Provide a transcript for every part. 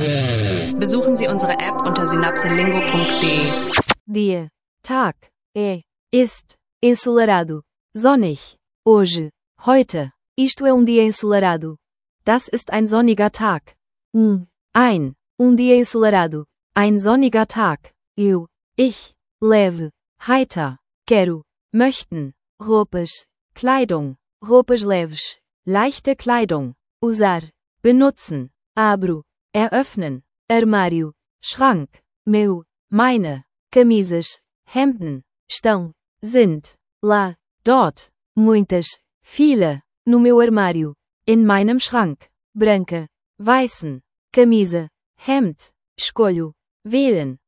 Besuchen Sie unsere App unter synapselingo.de. Dia. Tag. Ist. Ensolarado. Sonnig. Hoje. Heute. Isto é dia ensolarado. Das ist ein sonniger Tag. Ein dia ensolarado. Ein sonniger Tag. Ich. Leve. Heiter. Quero. Möchten. Roupas. Kleidung. Roupas leves. Leichte Kleidung. Usar. Benutzen. Abro. Eröffnen. Armário. Schrank. Meu. Meine. Camisas. Hemden. Estão. Sind. Lá. Dort. Muitas. Viele. No meu armário. In meinem Schrank. Branca. Weißen. Camisa. Hemd. Escolho. Wählen.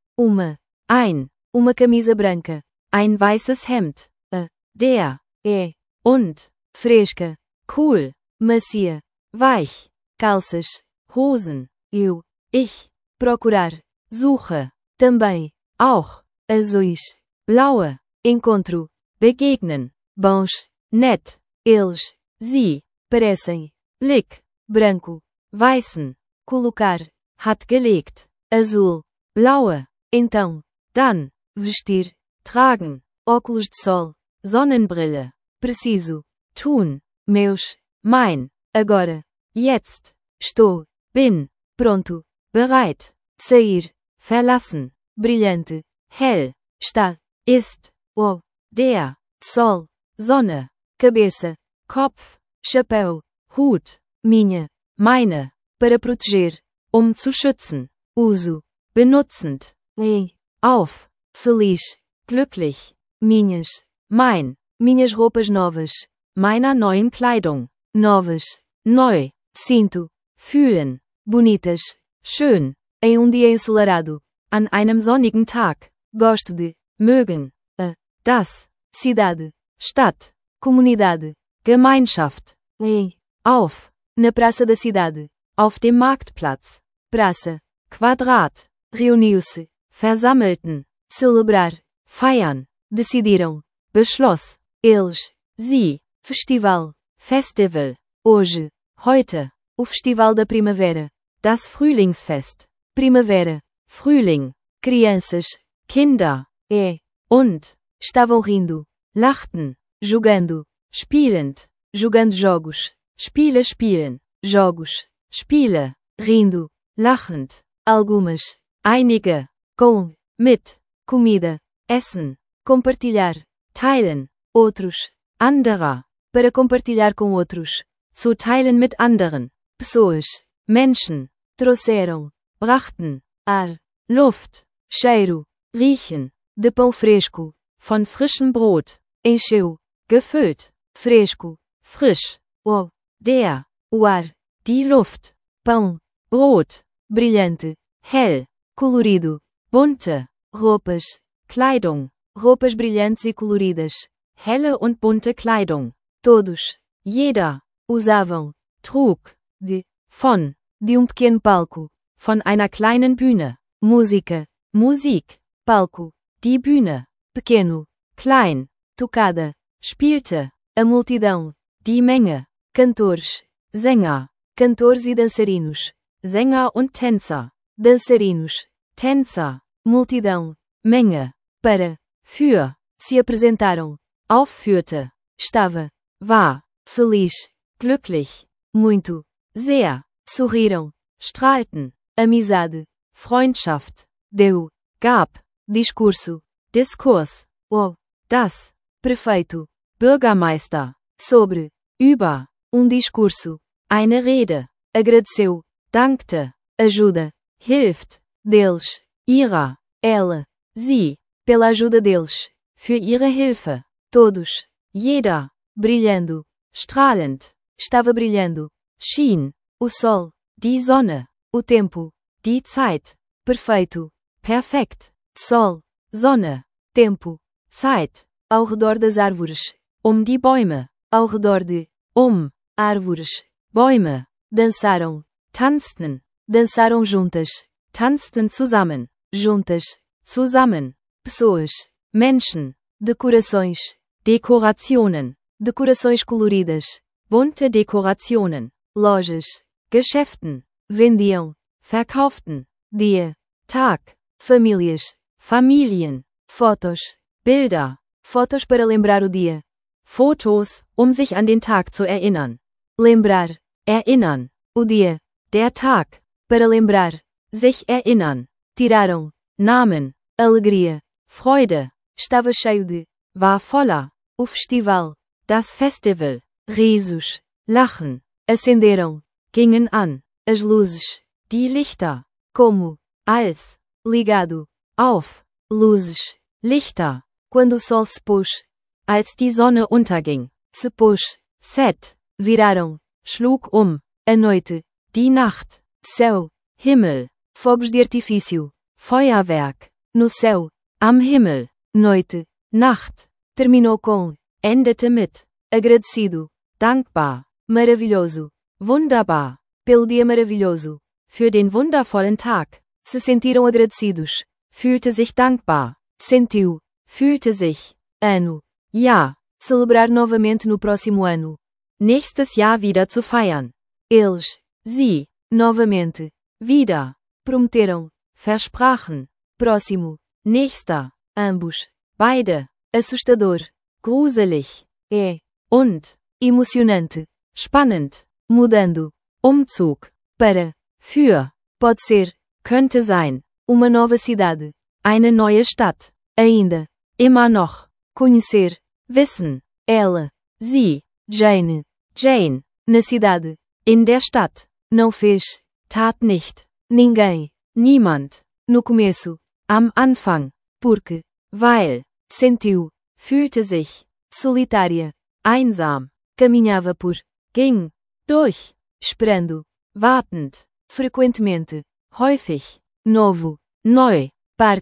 Uma camisa branca. Ein weißes Hemd. Der. Und. Fresca. Cool. Macia. Weich. Calças. Hosen. Ich. Procurar. Suche. Também. Auch. Azuis. Blaue. Encontro. Begegnen. Bons. Nett. Eles. Sie. Parecem. Blick. Branco. Weißen. Colocar. Hat gelegt. Azul. Blaue. Então. Dann. Vestir. Tragen. Óculos de sol. Sonnenbrille. Preciso. Tun. Meus. Mein. Agora. Jetzt. Estou. Bin. Pronto. Bereit. Sair. Verlassen. Brilhante. Hell. Está. Ist. Der. Sol. Sonne. Cabeça. Kopf. Chapéu. Hut. Minha. Meine. Para proteger. Zu schützen. Uso. Benutzend. Auf. Feliz. Glücklich. Minhas. Mein. Minhas roupas novas. Meiner neuen Kleidung. Novas. Neu. Sinto. Fühlen. Bonitas. Schön. Em dia ensolarado. An einem sonnigen Tag. Gosto de. Mögen. Das. Cidade. Stadt. Comunidade. Gemeinschaft. Auf. Na praça da cidade. Auf dem Marktplatz. Praça. Quadrat. Reuniu-se. Versammelten. Celebrar. Feiern. Decidiram. Beschloss. Eles. Sie. Festival. Festival. Hoje. Heute. O Festival da Primavera. Das Frühlingsfest. Primavera. Frühling. Crianças. Kinder. Und. Estavam rindo. Lachten. Jogando. Spielend. Jogando jogos. Spiele spielen. Jogos. Spiele. Rindo. Lachend. Algumas. Einige. Com. Mit. Comida. Essen. Compartilhar. Teilen. Outros. Anderer. Para compartilhar com outros. Zu teilen mit anderen. Pessoas. Menschen. Trouxeram. Brachten. Ar. Luft. Cheiro. Riechen. De pão fresco. Von frischem Brot. Encheu. Gefüllt. Fresco. Frisch. Der. O ar. Die Luft. Pão. Brot. Brilhante. Hell. Colorido. Bunte. Roupas. Kleidung. Roupas brilhantes e coloridas. Helle und bunte Kleidung. Todos. Jeder. Usavam. Trug. De. Von. De pequeno palco. Von einer kleinen Bühne. Música. Musik. Palco. Die Bühne. Pequeno. Klein. Tocada. Spielte. A multidão. Die Menge. Cantores. Sänger. Cantores e dançarinos. Sänger und Tänzer. Dançarinos. Tänzer. Multidão. Menge. Para. Für. Se apresentaram. Aufführte. Estava. War. Feliz. Glücklich. Muito. Sehr. Sorriram. Strahlten. Amizade. Freundschaft. Deu. Gab. Discurso. Diskurs. Das. Prefeito. Bürgermeister. Sobre. Über. Discurso. Eine Rede. Agradeceu. Dankte. Ajuda. Hilft. Deles. Ihrer. Ela. Sie. Pela ajuda deles. Für ihre Hilfe. Todos. Jeder. Brilhando. Strahlend. Estava brilhando. Schien. O sol. Die Sonne. O tempo. Die Zeit. Perfeito. Perfekt. Sol. Sonne. Tempo. Zeit. Ao redor das árvores. Die Bäume. Ao redor de. Árvores. Bäume. Dançaram. Tanzten. Dançaram juntas. Tanzten zusammen. Juntas. Zusammen. Pessoas. Menschen. Decorações. Dekorationen. Decorações coloridas. Bunte Dekorationen. Lojas. Geschäften. Vendiam. verkauften. Dia, Tag, famílias, Familien, fotos, Bilder, fotos para lembrar o dia. Fotos, sich an den Tag zu erinnern. Lembrar, erinnern, o dia, der Tag, para lembrar, sich erinnern. Tiraram, Namen, alegria, Freude, estava cheio de, war voller, o festival, das Festival, risos, Lachen, acenderam, gingen an, as luzes, die Lichter, como, als, ligado, auf, luzes, Lichter, quando o sol se pôs, als die Sonne unterging, se pôs, set, viraram, schlug a noite, die Nacht, céu, Himmel, fogos de artifício, Feuerwerk, no céu, am Himmel, noite, Nacht, terminou com, endete mit, agradecido, dankbar, maravilhoso, wunderbar, pelo dia maravilhoso, für den wundervollen Tag, se sentiram agradecidos, fühlte sich dankbar, sentiu, fühlte sich, ano, ja, celebrar novamente no próximo ano, nächstes Jahr wieder zu feiern, eles, sie, novamente, wieder, prometeram, versprachen, próximo, nächster, ambos, beide, assustador, gruselig, und, emocionante, spannend, mudando, Umzug, para, für, pode ser, könnte sein, uma nova cidade, eine neue Stadt, ainda, immer noch, conhecer, wissen, ela, sie, Jane, na cidade, in der Stadt, não fez, tat nicht, ninguém, niemand, no começo, am Anfang, porque, weil, sentiu, fühlte sich, solitária, einsam, caminhava por, ging, durch, esperando, wartend, frequentemente, häufig, novo, neu,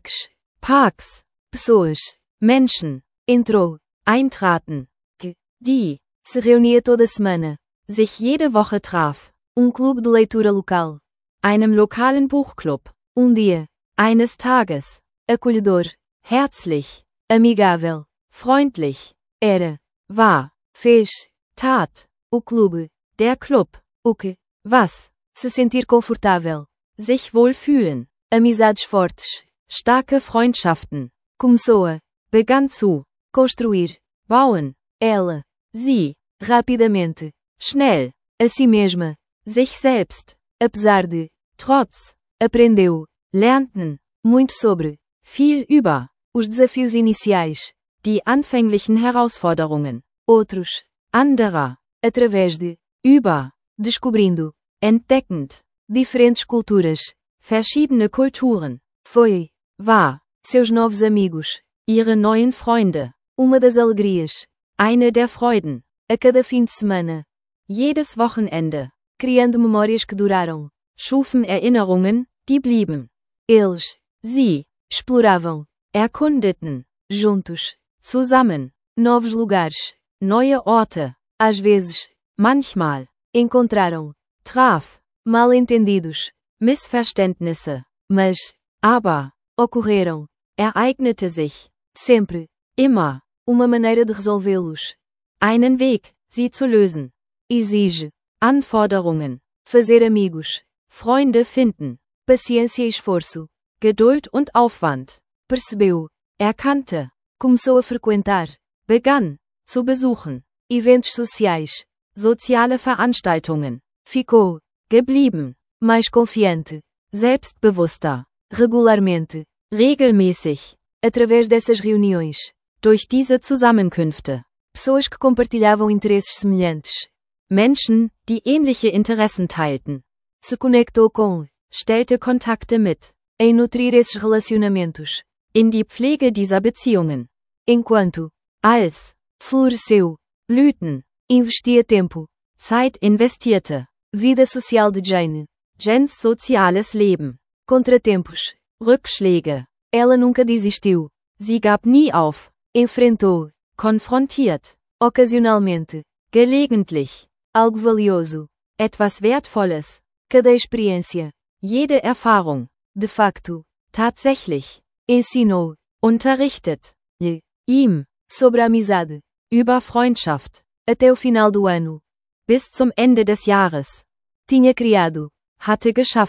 parks, pessoas, Menschen, entrou, eintraten, die, se reunia toda semana, sich jede Woche traf, clube de leitura local, einem lokalen Buchclub, dia, eines Tages, acolhedor, herzlich, amigável, freundlich, era, war, fez, tat, o clube, der Club, o que, was, se sentir confortável, sich wohlfühlen, amizades fortes, starke Freundschaften, começou a, begann zu, construir, bauen, ela, sie, rapidamente, schnell, a si mesma, sich selbst, apesar de, trotz, aprendeu, lernten, muito sobre, viel über, os desafios iniciais, die anfänglichen Herausforderungen, outros, anderer, através de, über, descobrindo, entdeckend, diferentes culturas, verschiedene Kulturen, foi, war, seus novos amigos, ihre neuen Freunde, uma das alegrias, eine der Freuden, a cada fim de semana, jedes Wochenende, criando memórias que duraram, schufen Erinnerungen, die blieben, eles, sie, exploravam, erkundeten, juntos, zusammen, novos lugares, neue Orte, às vezes, manchmal, encontraram, traf, mal-entendidos, Missverständnisse, mas, aber, ocorreram, ereignete sich, sempre, immer, uma maneira de resolvê-los, einen Weg, sie zu lösen, exige, Anforderungen, fazer amigos, Freunde finden, paciência e esforço, Geduld und Aufwand, percebeu, erkannte, começou a frequentar, begann, zu besuchen, eventos sociais, soziale Veranstaltungen, ficou, geblieben, mais confiante, selbstbewusster, regularmente, regelmäßig, através dessas reuniões, durch diese Zusammenkünfte, pessoas que compartilhavam interesses semelhantes, Menschen, die ähnliche Interessen teilten, se conectou com, stellte Kontakte mit, em nutrir esses relacionamentos, in die Pflege dieser Beziehungen, enquanto, als, floresceu, blühten, investia tempo, Zeit investierte, vida social de Janes soziales Leben, contratempos, Rückschläge, ela nunca desistiu, sie gab nie auf, enfrentou, konfrontiert, ocasionalmente, gelegentlich, algo valioso, etwas Wertvolles, cada experiência, jede Erfahrung, de facto, tatsächlich, ensinou, unterrichtet, ihm, sobre a amizade, über Freundschaft, até o final do ano, bis zum Ende des Jahres, tinha criado, hatte geschaffen,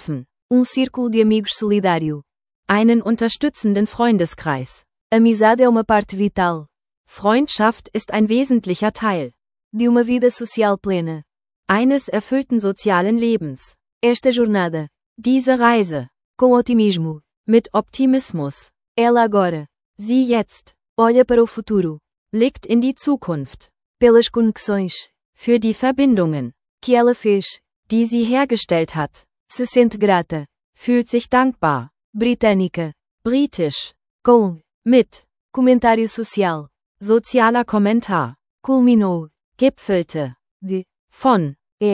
círculo de amigos solidário. Einen unterstützenden Freundeskreis. Amizade é uma parte vital. Freundschaft ist ein wesentlicher Teil de uma vida social plena. Eines erfüllten sozialen Lebens. Esta jornada. Diese Reise. Com otimismo. Mit Optimismus. Ela agora. Sie jetzt. Olha para o futuro. Blickt in die Zukunft. Pelas conexões. Für die Verbindungen. Que ela fez. Die sie hergestellt hat. Se sente grata. Fühlt sich dankbar. Britânica. Britisch. Com. Mit. Comentário social. Sozialer Kommentar. Culminou. Gipfelte. De. Von.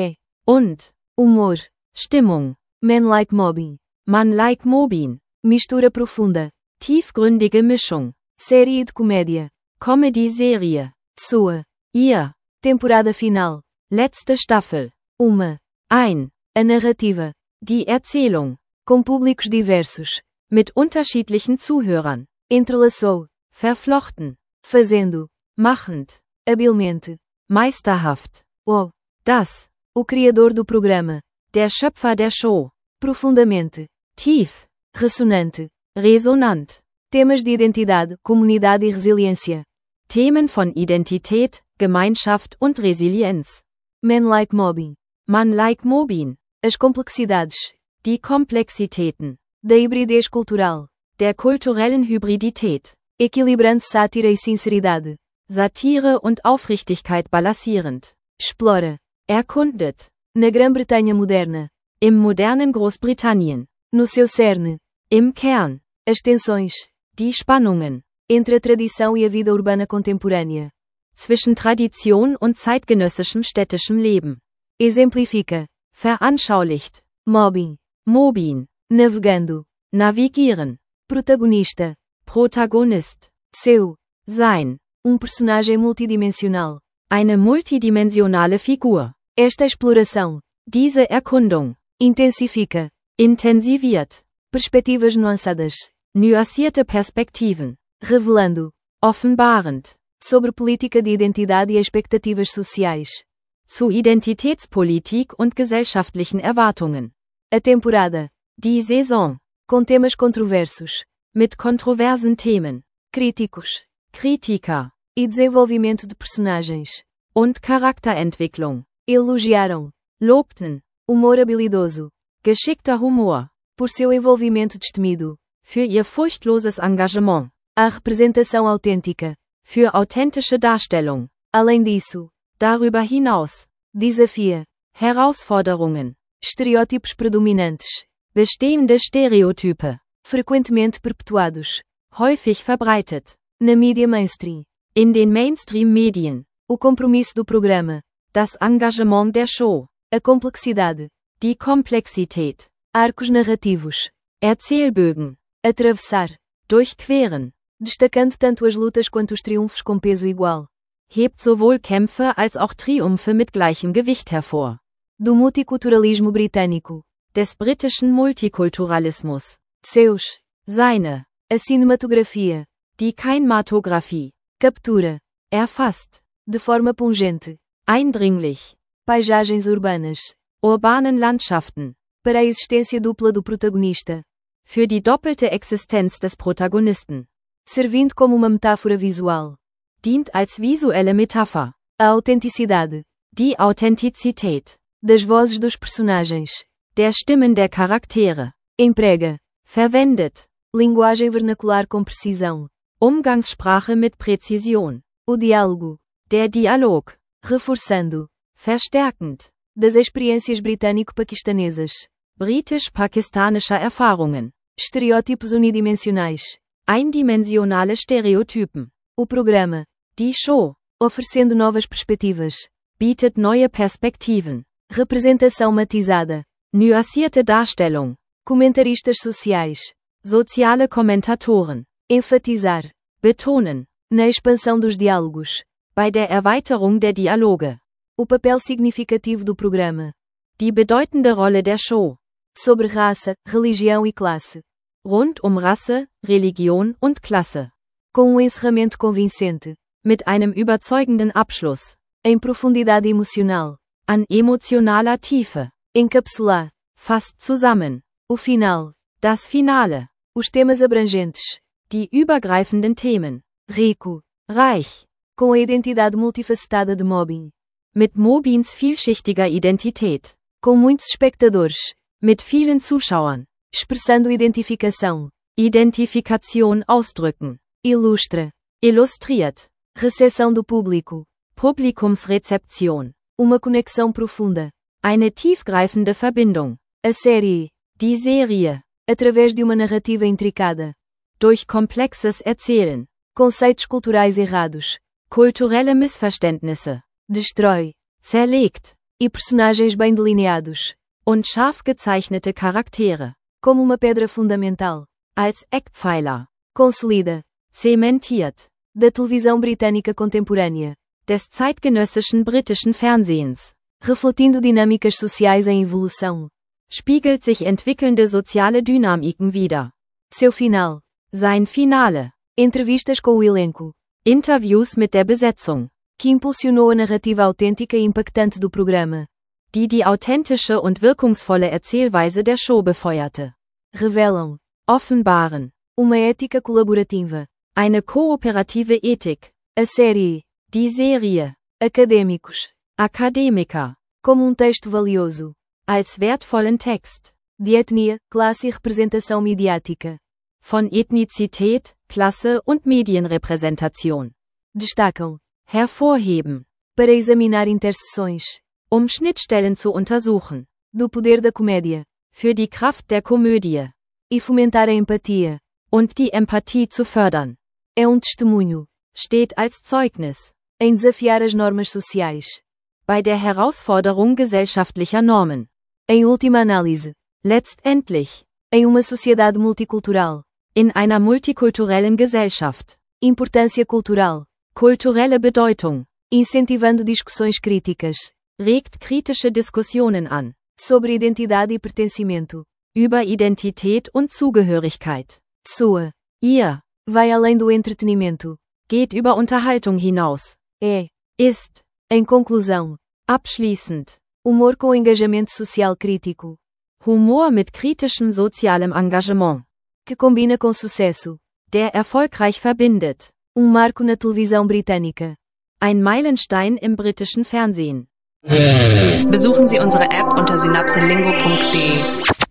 Und. Humor. Stimmung. Man like mobbing. Man like Mobin. Mistura profunda. Tiefgründige Mischung. Série de comédia. Comedy-Serie. Sua. Ihr. Temporada final. Letzte Staffel. Uma. Ein. A narrativa. Die Erzählung. Com públicos diversos. Mit unterschiedlichen Zuhörern. Entrelaçou. Verflochten. Fazendo. Machend. Habilmente. Meisterhaft. O. Das. O criador do programa. Der Schöpfer der Show. Profundamente. Tief. Ressonante. Resonant. Temas de identidade, comunidade e resiliência. Themen von Identität, Gemeinschaft und Resilienz. Man like mobbing. Man like Mobin. As complexidades. Die Komplexitäten. Da hibridez cultural. Der kulturellen Hybridität. Equilibrando sátira e sinceridade. Satire und Aufrichtigkeit balancierend. Explora. Erkundet. Na Grã-Bretanha moderna. Im modernen Großbritannien. No seu cerne. Im Kern. As tensões. Die Spannungen. Entre a tradição e a vida urbana contemporânea. Zwischen Tradition und zeitgenössischem städtischem Leben. Exemplifica. Veranschaulicht. Mobbing. Mobin. Navegando. Navigieren. Protagonista. Protagonist. Seu. Sein. Personagem multidimensional. Eine multidimensionale Figur. Esta exploração. Diese Erkundung. Intensifica. Intensiviert. Perspectivas nuançadas. Nuancierte Perspektiven. Revelando. Offenbarend. Sobre política de identidade e expectativas sociais. Zu Identitätspolitik und gesellschaftlichen Erwartungen. A temporada. Die Saison. Com temas controversos. Mit kontroversen Themen. Críticos. Kritiker. E desenvolvimento de personagens. Und Charakterentwicklung. Elogiaram. Lobten. Humor habilidoso. Geschickter Humor. Por seu envolvimento destemido. Für ihr furchtloses Engagement. A representação autêntica. Für authentische Darstellung. Além disso. Darüber hinaus. Desafia. Herausforderungen. Estereótipos predominantes. Bestehende Stereotype. Frequentemente perpetuados. Häufig verbreitet. Na mídia mainstream. In den Mainstream-Medien. O compromisso do programa. Das Engagement der Show. A complexidade. Die Komplexität. Arcos narrativos. Erzählbögen. Atravessar. Durchqueren. Destacando tanto as lutas quanto os triunfos com peso igual. Hebt sowohl Kämpfe als auch Triumphe mit gleichem Gewicht hervor. Do multiculturalismo britânico. Des britischen Multikulturalismus. Seus. Seine. A cinematografia. Die Kinematographie. Captura. Erfasst. De forma pungente. Eindringlich. Paisagens urbanas. Urbanen Landschaften. Para a existência dupla do protagonista. Für die doppelte Existenz des Protagonisten. Servindo como uma metáfora visual. Dient als visuelle Metapher. A autenticidade. Die Authentizität. Das vozes dos personagens. Der Stimmen der Charaktere. Emprega. Verwendet. Linguagem vernacular com precisão. Umgangssprache mit Präzision. O diálogo. Der Dialog. Reforçando. Verstärkend. Das experiências britânico-paquistanesas. Britisch-pakistanischer Erfahrungen. Estereótipos unidimensionais. Eindimensionale Stereotypen. O programa. Die Show. Oferecendo novas perspectivas. Bietet neue Perspektiven. Representação matizada. Nuancierte Darstellung. Comentaristas sociais. Soziale Kommentatoren. Enfatizar. Betonen. Na expansão dos diálogos. Bei der Erweiterung der Dialoge. O papel significativo do programa. Die bedeutende Rolle der Show. Sobre raça, religião e classe. Rund Rasse, Religion und Klasse. Com encerramento convincente. Mit einem überzeugenden Abschluss. Em profundidade emocional. An emotionaler Tiefe. Encapsular. Fasst zusammen. O final. Das Finale. Os temas abrangentes. Die übergreifenden Themen. Rico. Reich. Com a identidade multifacetada de Mobbing. Mit Mobbings vielschichtiger Identität. Com muitos espectadores. Mit vielen Zuschauern. Expressando identificação. Identifikation ausdrücken. Ilustra. Illustriert. Recepção do público. Publikumsrezeption. Uma conexão profunda. Eine tiefgreifende Verbindung. A série. Die Serie. Através de uma narrativa intricada. Durch komplexes Erzählen. Conceitos culturais errados. Kulturelle Missverständnisse. Destrói. Zerlegt. E personagens bem delineados. Und scharf gezeichnete Charaktere. Como uma pedra fundamental. Als Eckpfeiler. Consolida. Zementiert. Da televisão britânica contemporânea. Des zeitgenössischen britischen Fernsehens. Refletindo dinâmicas sociais em evolução. Spiegelt sich entwickelnde soziale Dynamiken wider. Seu final. Sein Finale. Entrevistas com o elenco. Interviews mit der Besetzung. Que impulsionou a narrativa autêntica e impactante do programa. Die authentische und wirkungsvolle Erzählweise der Show befeuerte. Revelam. Offenbaren. Uma ética colaborativa. Eine kooperative Ethik. A série. Die Serie. Acadêmicos. Akademiker. Como texto valioso. Als wertvollen Text. De etnia, classe e representação midiática. Von Ethnizität, Klasse und Medienrepräsentation. Destacam. Hervorheben. Para examinar interseções. Schnittstellen zu untersuchen. Do poder da comédia. Für die Kraft der Komödie. E fomentar a empatia. Und die Empathie zu fördern. É testemunho. Steht als Zeugnis. Em desafiar as normas sociais. Bei der Herausforderung gesellschaftlicher Normen. Em última análise. Letztendlich. Em uma sociedade multicultural. In einer multikulturellen Gesellschaft. Importância cultural. Kulturelle Bedeutung. Incentivando discussões críticas. Regt kritische Diskussionen an. Sobre identidade e pertencimento. Über Identität und Zugehörigkeit. Sua. Ihr. Vai além do entretenimento. Geht über Unterhaltung hinaus. Ist. Em conclusão. Abschließend. Humor com engajamento social crítico. Humor mit kritischem sozialem Engagement. Que combina com sucesso. Der erfolgreich verbindet. Marco na televisão britânica. Ein Meilenstein im britischen Fernsehen. Besuchen Sie unsere App unter synapselingo.de.